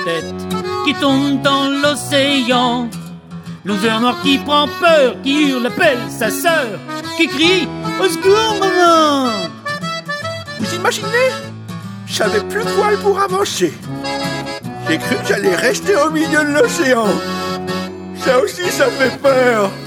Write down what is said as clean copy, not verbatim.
tête, qui tombe dans l'océan. Loser noir qui prend peur, qui hurle, appelle sa sœur, qui crie « Au secours, maman !» Vous imaginez? Je savais plus quoi pour avancer. J'ai cru que j'allais rester au milieu de l'océan. Ça aussi, ça fait peur.